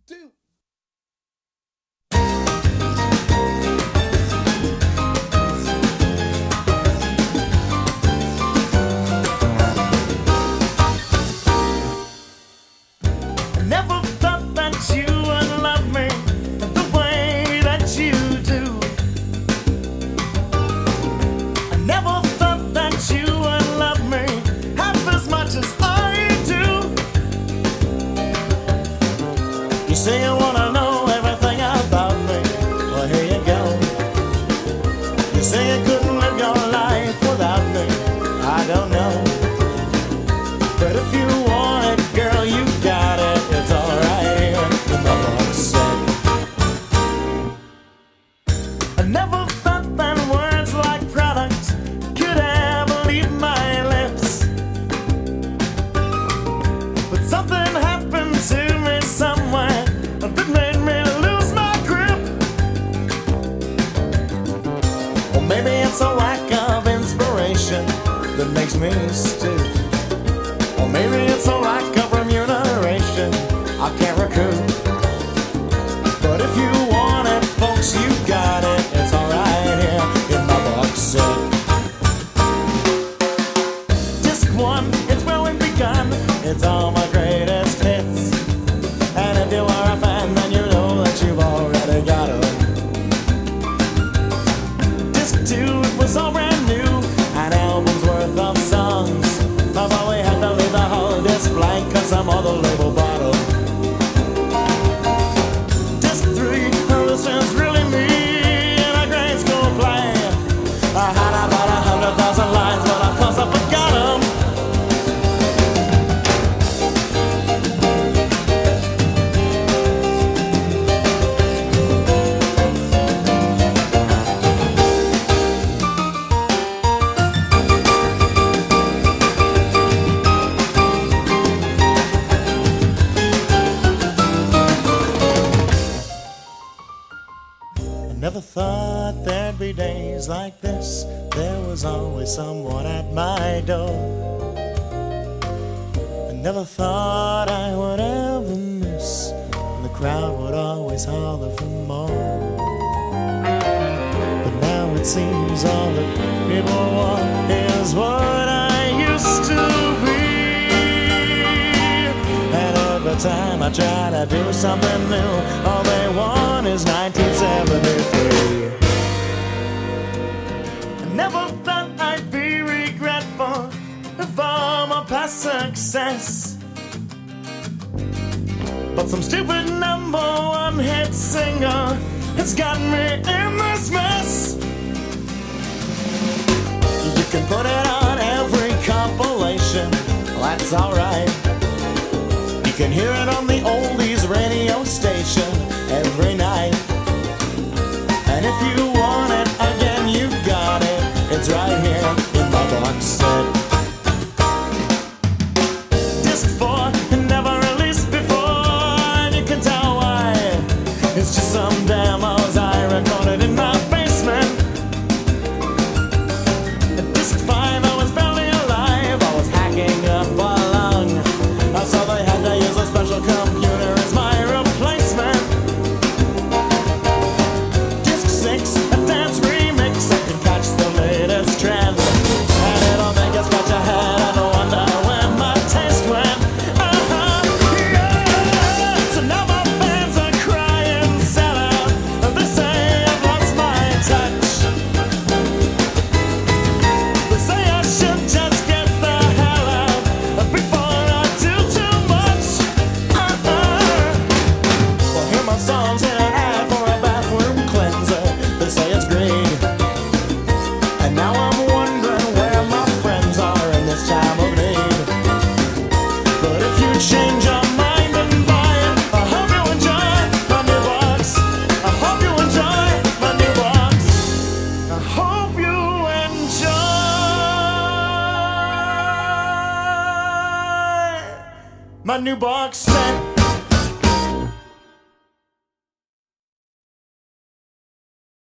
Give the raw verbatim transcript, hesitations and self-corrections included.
two. Never thought that you would love me the way that you do. I never thought that you would love me half as much as I do. You say you wanna know everything about me. Well, here you go. You say you couldn't live your life without me. I don't know. But if you want it, girl, you got it. It's alright here in the box set. I never thought that words like product could ever leave my lips. But something happened to me somewhere that made me lose my grip. Or maybe it's a lack of inspiration that makes me stoop. Or maybe it's a lack of remuneration I can't recoup. But if you want it, folks, you got it. It's alright here in my box set. Disc one, it's where we begun. It's all my greatest hits. And if you are a fan, then you know that you've already got it. Disc two, it was all brand new. An album's worth of songs. I've always had to leave the whole disc blank cause I'm all the label bottle. Disc three, this is really me in a grade school play. I had about a hundred thousand lines, but of course I forgot them. Never thought there'd be days like this. There was always someone at my door. I never thought I would ever miss, and the crowd would always holler for more. But now it seems all that people want is what I used to be. And every time I try to do something new, all they want is nineteen seventy-three. I never thought I'd be regretful of all my past success. But some stupid number one hit singer has got me in this mess. You can put it on every compilation, that's alright. You can hear it on the oldies radio station every night. And if you want it again, you got it. It's right here in my box set. Disc four, never released before, and you can tell why. It's just some demos I recorded in my basement. Disc five, I was barely alive. I was hacking up a lung. So they had to use a special computer as my replacement. Disc six, a dance remix. I can catch the latest trend, and it'll make you scratch your head and wonder where my taste went. Uh-huh, yeah. So now my fans are crying, sell out. They say I've lost my touch. They say I should just get the hell out before I do too much. Uh-uh. Well, hear my songs in an ad for a bathroom cleanser. They say it's great. And now I'm wondering where my friends are in this time of need. But if you change your mind and buy it, I hope you enjoy my new box. I hope you enjoy my new box. I hope you enjoy my new box set.